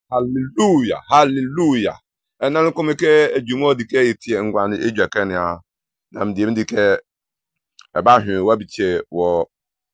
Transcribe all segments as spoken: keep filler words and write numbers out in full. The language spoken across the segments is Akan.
Hallelujah, hallelujah. Enan komeke ejumo dike iti ngwani ejwaka ne a nam dim dike eba hwe wabiche wo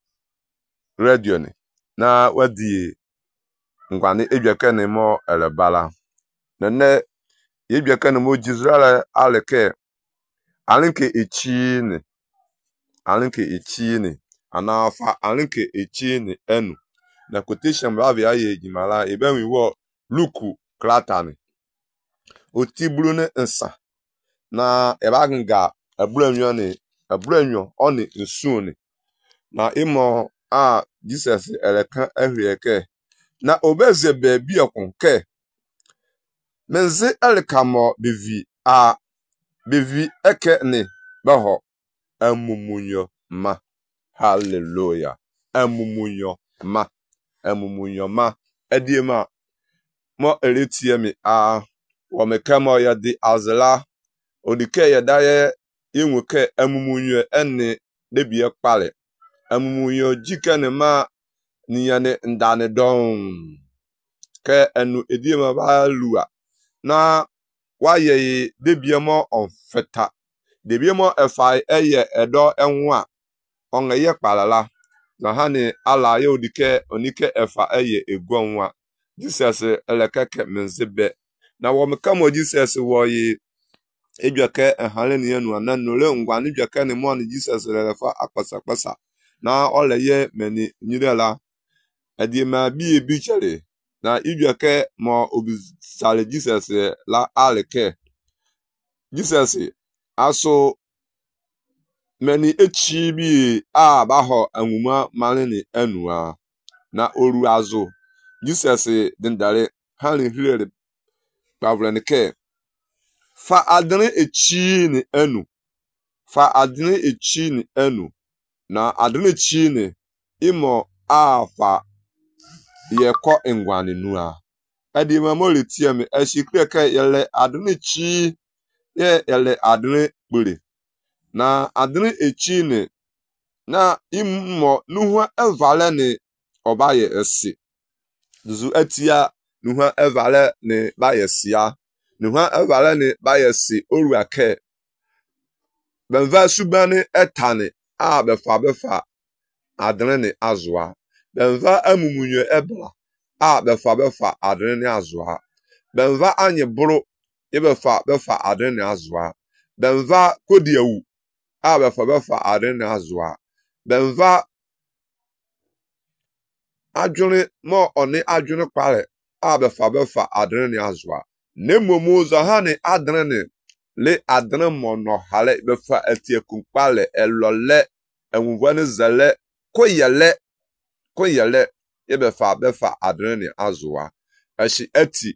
radio ni na wadi ngwani ejwaka ne mo elebala nene ejwaka ne mo jizrala aleke alinke echi ni alinke echi ni anafa alinke echi ni enu na quotation bravi aye jimala ebenwi wo luku klatani otibulu ne nsa na ebaganga abranyo ne abranyo oni nsuoni na imo a Jesus eleka ahwieke na obeze bebi okonke menze elkamo bevi a bevi eke ne baho amumunyo ma hallelujah amumunyo ma amumunyo ma ediema mo eletiemi a womekamo ya di azela odike ya daye inwuke amumunyo enne debie kpale amumunyo jikene ma niyane ndane don ke enu ediema ba lua na waye debie mo onfeta debie mo efai eye edo enwa onye kpalala na hani ala ye odike onike efa eye egwonwa Jesus elekeke menzibe na womekamo Jesus woyi ejwake ehale ni enu ananule ngwa ni jwake ni mo ni Jesus lelefa akpasa kpasa na oleye meni nyirela edima bi ebi chere na ijwake mo obisale Jesus la aleke Jesus aso meni echi bi a baho anwuma malini enua na oru azo Jesus dindare hali hilere pavlenike fa adene echi ni enu fa adene echi ni enu na adene echi ni imo afa yeko engwani nua edi mamole tiemi echikreke yele adene echi ye yele adene gbere na adene echi ni na imo nuhu evale ni obaye esi duzu etia nuhu evale ni baye sia nuhu evale ni baye si oruake benva subani etani a befa befa adene ni azwa benva amumunyo ebla a befa befa adene ni azwa benva anye buru ibefa befa adene ni azwa benva kodiewu a befa befa adene ni azwa benva ajuni mo oni ajuni pare a befa befa adene ni azwa nemomu zahani adene ni le adene mono hale befa etie kumpale elole enwuvani zele koyele koyele yebefa befa adene ni azwa eshi eti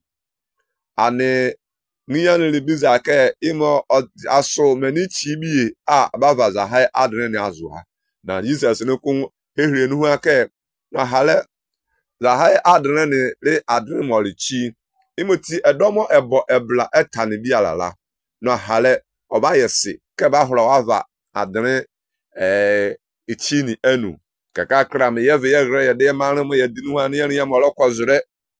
ane niyane libiza ke imo aso meni chibi a bavaza hai adene ni azwa na Jesus ne kun hehre nu ake na hale za hai adene ni le adene molichi imoti edomo ebo ebla etane bi alala no hale oba yesi ke ba horo wava adene eh ichini enu kaka kra me yeve yegre yede manu mo yedinu anu ye molokозре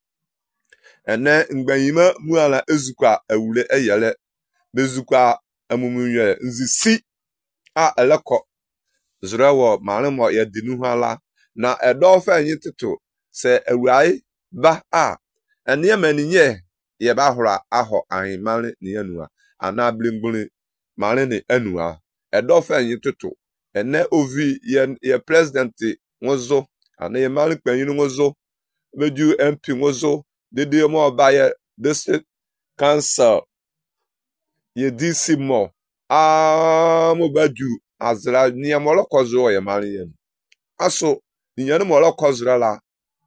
ene ngbanyima muala ezukwa awule eyele bezukwa amumunye nzisi a eleko zrewo manu mo yedinu ala na edo fa anyi tito se awuai ba a ene yemaninye ye ba horo aho ahimale ni enua ana blingbuli male ni enua edo fa anyi tito ene ovi ye, ye president ngozo ana ye mali penyin ngozo meju M P ngozo dede mo ba ye district council ye D C mo a mo baju azra ni amolo kozo ye mali ye aso ni yan mo lo kozra la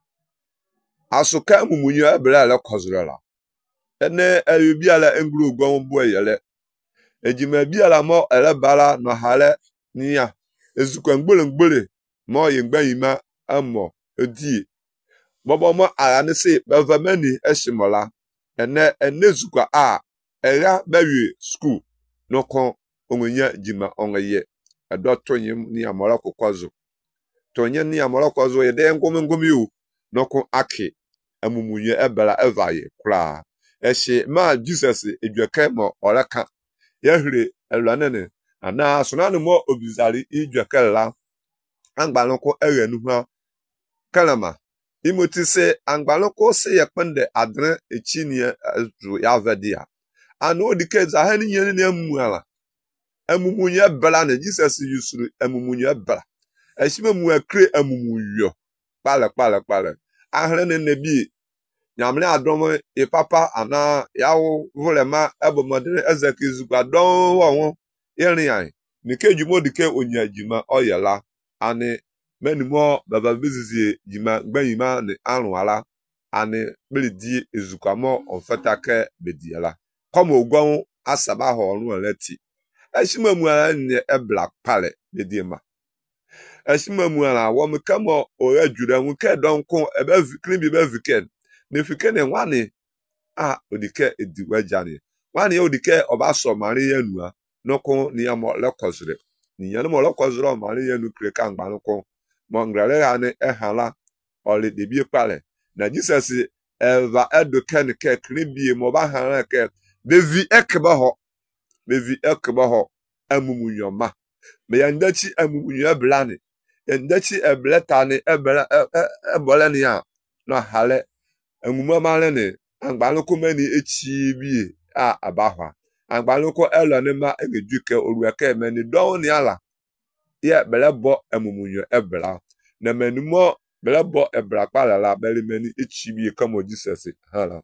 aso ka mumunyo ebra la kozra la ene ayubi ala englu gwo mbo yele ejima bi ala mo ele bala no hale niya ezukwa ngbole ngbole mo yengba yima amo odi bobo mo ara ne se bavamani eshimola ene enezukwa a era bawie school no kon onwenya jima onye edo tonyim ni amora kokozo tonye ni amora kozo ye de ngom ngom yu no kon aki emumunye ebela evaye kura eshi ma Jesus edweke mo oreka yehre elwanene ana sonane mo obizari idweke la angbalonko eghenu ha kalama imoti se angbalonko se yekpende adre echinie zu ya vedia anu dike za hani nyene ne amuala emumunye bela ne Jesus yusuru emumunye bela eshime mu akre emumunyo pale pale pale ahre ne nebi nyamle adom e papa ana yawo volema ebomodere ezekizugba don won irin an nike jumo dike onya jima oyela ani menimo baba bizizi jima gbayima ne arun ala ani belidi ezukwamo onfatake bediala komo ogbon asaba ho orun leti eshime mu an ebla pale bedima eshime mu an wo mekamo o ajura mu ke don kon ebe vikrin bi be viken ne fikene wani a odike ediwajani wani odike obaso mari yanua noko ni amo lekozre ni yan mo lekozre mari yanu kreka ngbanko mo ngrale ane ehala oli debie pale na Jesus eva eduken ke kribie mo ba hala ke bevi ekba ho bevi ekba ho amumunyoma me yandachi amumunyo blane yandachi ebletane ebla ebolani ya no hale enwuma male ne angbaloko meni echibi a abahwa angbaloko elone ma egejuke oruake meni don ni ala ye belebo emumunyo ebla na menimo belebo ebla pala la beli meni echibi kamo Jesus hala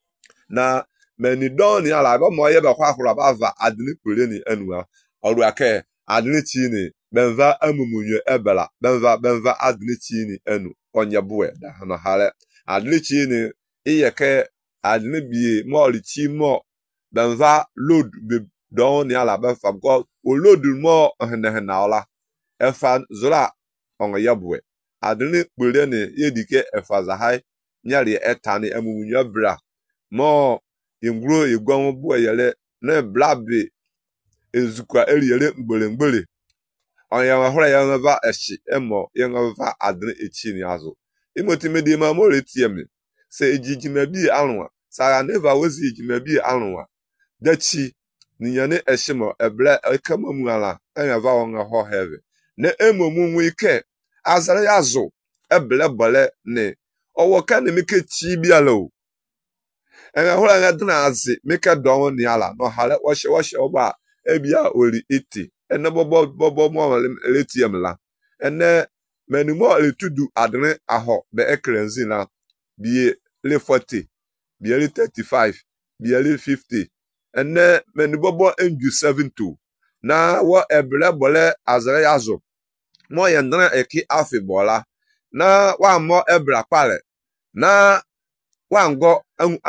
na meni don ni ala ba mo ye be kwa kwura ba va adini pere ni enua oruake adini chi ni benva emumunyo ebla benva benva adini chi ni enu onye buwe da no hala adlichi ni iyeke adlibie mo lichi mo benva load be don ni ala be fam ko o load mo hene hene ola efa zura ongo yabwe adli pere ni yedike efa za hai nyari etani emumunyo bra mo ingro igwon bu yele na blabe ezukwa eriyele mgbere mgbere onya wa hora ya va eshi emo yenva adli echi ni azu imoti medi ma mo retiem se ejijima bi alwa sara neva wezi ejijima bi alwa dachi ninyane eshimo eble ekama mu ala enya va won ho heaven ne emomu nwe ike azara yazo eble bole ne owo ka ne meke chi bi ala o enya hola nga dina azi meke don ni ala no hale washe washe oba ebia ori iti ene bobo bobo mo retiem la ene menimo le tudu adre aho be ekrenzi na bie le forty bie le thirty-five bie le fifty ene menibobo enju seventy na wo eble bole azare yazo mo yendra eki afibola na wa mo ebra pale na wa ngo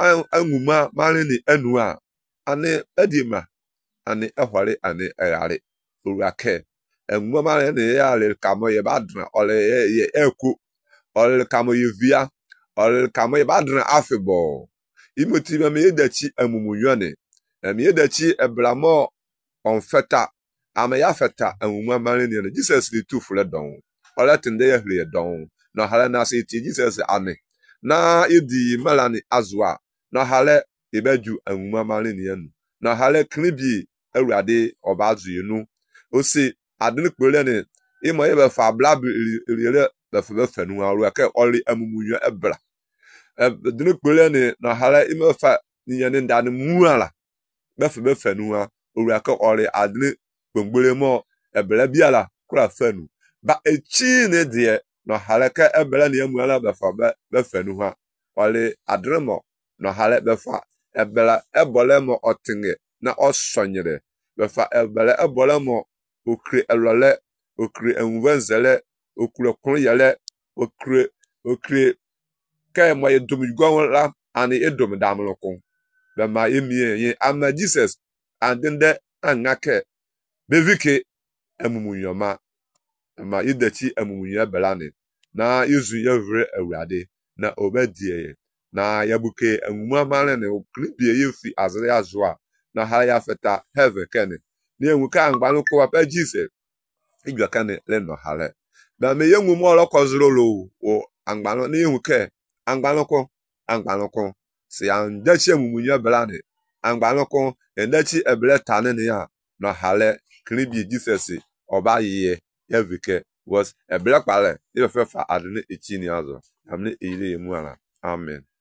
anwuma mari ni enua ani edima ani ehware ani erare urake enwuma mari ni ya le kamo ye badra ole ye eku ole kamo ye via ole kamo ye badra afibo imoti me yedachi amumunyo me yedachi ebramo onfeta ama ya feta enwuma mari ni Jesus le tu fule don ole tinde ye hle don no hala na se ti Jesus ane na yedi malani azwa no hala ibeju enwuma mari ni enu no hala kribi ewrade obazu yenu osi adini pele ni imo ye be fa bla rele be fa be fanu aru ke oli amumunyo ebra adini pele ni no hala imo fa ni yene ndani muala be fa be fanu aru ke oli adini gbogbole mo ebra biala kura fanu ba echi ne de no hala ke ebra ni amuala be fa be fanu ha oli adremo no hala be fa ebra ebole mo otinge na osonyere be fa ebra ebole mo okre elole okre enwenzele okre kun yele okre okre kai mo yedum gwan la ani edum damloko be ma yemie ye ama Jesus andende angake bevike emumunyoma ma yidachi emumunya belane na yuzu yevre awrade na obedie na yabuke emumua male ne okribie yefi azre azwa na ha ya feta heaven kene ni enwuka angbalu ko apa Jesus igwa kane le no hale ba me yenwu mo lo kozro lo o angbalu ni enwuke angbalu ko angbanoko si andachi mumunya blane angbanoko endachi eble tane ne ya no hale kribi Jesus oba ye yevike was eble pale ife fa adne echini azo amne ile emu ala amen.